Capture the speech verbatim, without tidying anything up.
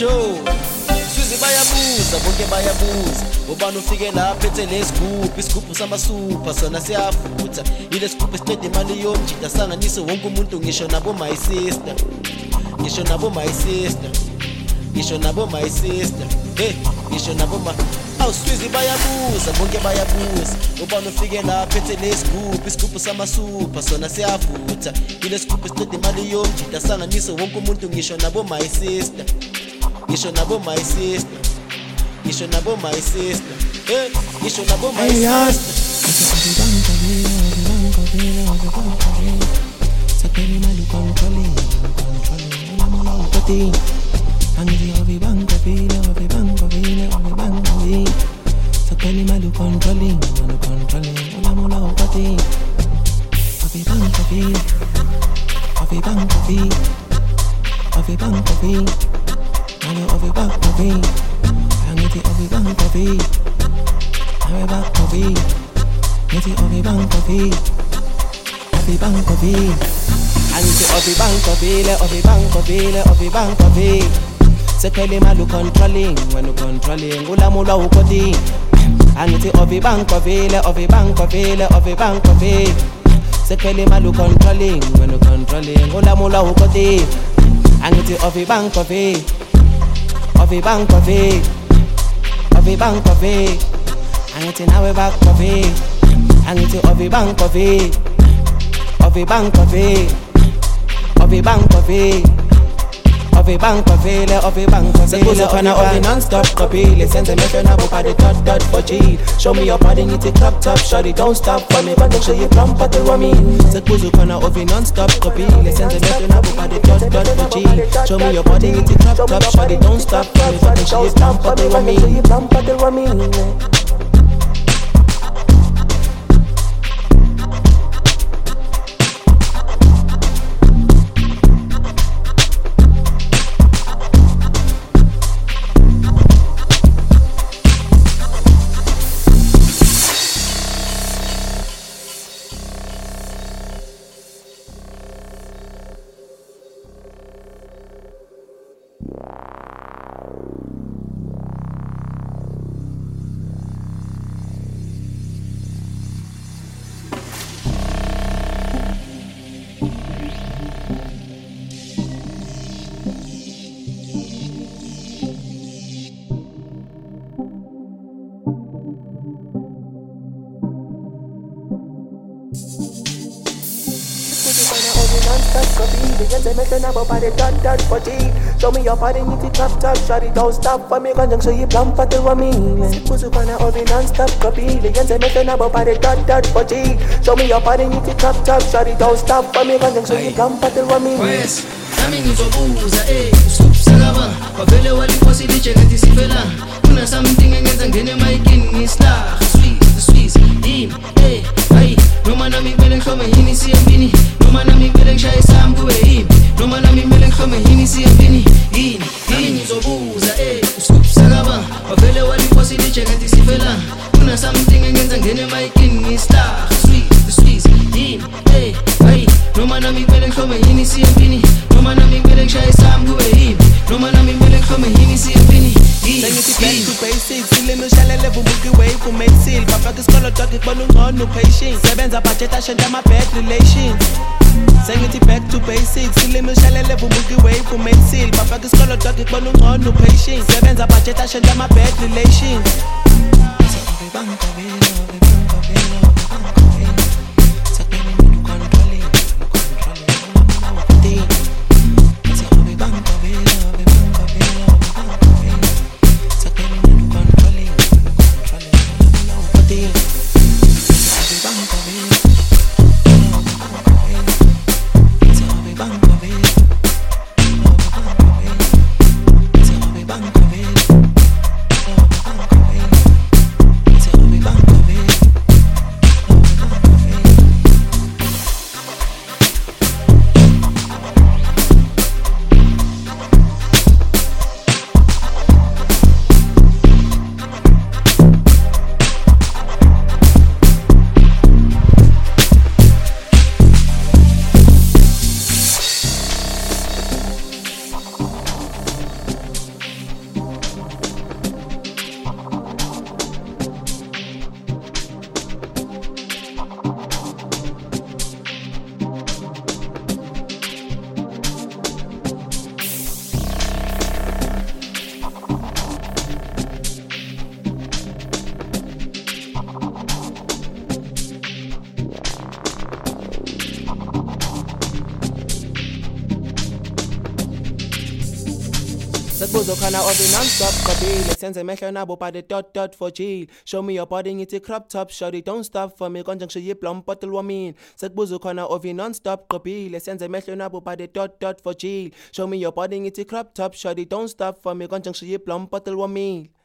Joe Swizi bayabuza, bonke bayabuza Ubani ufike lapha ethe lesigubhu Isigubhu samasupa, sona siyafutha Ile sigubhu esiqeda imali yomjida Sanganise wonke umuntu ngisho nabo my sister Ngisho nabo my sister Ngisho nabo my sister Hey, ngisho nabo my Awu Swizi bayabuza, bonke bayabuza Ubani ufike lapha ethe lesigubhu Isigubhu samasupa, sona siyafutha Ile sigubhu esiqeda imali yomjida Sanganise wonke umuntu ngisho nabo my sister Ngisho nabo my sister Ngisho nabo my sister Hey, ngisho nabo my sister Sakeni malu controlling Controlling Mula mula upati Angizi ovi banko vile Ovi banko vile Ovi banko vile Sakeni malu controlling Malu controlling Mula mula upati Ovi banko vile Ovi banko vile Ovi banko vile Malu ovi banko vile Angizi ovi banko vile Ovi banko vile Angizi ovi banko vile Ovi banko vile Angizi ovi banko vile Ovi banko vile Ovi banko vile Sekeli malu controlling Wenu controlling Ula mula ukoti Angizi ovi banko vile Ovi banko vile Ovi banko vile Sekeli malu controlling Wenu controlling Ula mula ukoti Angizi ovi banko vile Ovi banko vile Ovi banko vile Angizi nawe banko vile Angizi ovi banko vile Ovi banko vile Ovi banko vile Ovi banko vile Ovi banko vile Ovi ovi non-stop Kopile Sense me friend abo pa the dot dot for G Show me your body need to clap top Shawty don't stop for me But show you plump at the rummy Sekuzu kana ovi non-stop Kopile Sense me friend abo pa the dot dot for G Show me your body need to clap top Shawty don't stop for me But show you plump at the rummy Show you plump at the rummy Show me your body, need to clap top Shawty don't stop for me Kanjang so you plump at the rummy Sikuzu kana ovi non-stop Kapili Yense me fena bo pa the dot dot for G Show me your body, need to clap top Shawty don't stop for me Kanjang so you plump at the rummy Wes, nami ngizobuza eh Usubusakaba Wavele walikosi liche ngathi sifela Kuna something engenza ngene maikin ngisla Sweet, the sweets, yini, eh, ayi Noma nami kumele ngihlome yini siyembini Noma nami kumele ngishaye sami kube yini Noma nami kumele ngihlome yini siyembini Yini, nami ngizobuza eh Usubusakaba Wavele walikosi liche ngathi sifela Kuna something engenza ngene maikin ngisla Sweet, the sweets, yini, eh, ayi Noma nami kumele ngihlome yini siyembini Noma nami kumele ngishaye sami kube yini Noma nami kumele ngihlome yini siyembini Sengithi back to basics Ilimi ushalele vubuki way kumake seal Bafaka isikolo dog ikubona ungcono patient Sebenza budget ashintsha ama bad relations Sengithi back to basics Ilimi ushalele vubuki way kumake seal Bafaka isikolo dog ikubona ungcono patient Sebenza budget ashintsha ama bad relations Ovi banko vile Ovi banko vile Ovi banko vile Sakeni mulu controlling Controlling Mula mula upati Ovi banko vile Ovi banko vile Ovi banko vile Sakeni mulu controlling Controlling Mula mula upati Ovi banko vile Ovi banko vile Ovi banko vile Ovi banko vile Ovi banko vile Ovi banko vile sekubuzo khona ovi non-stop kabile senze mehlo nabo bade dot dot for chill show me your body ngithi crop top shawty don't stop for me konje ngishiye iblom bottle wamini sekubuzo khona ovi non-stop kabile senze mehlo nabo bade dot dot for chill show me your body ngithi crop top shawty don't stop for me konje ngishiye iblom bottle wamini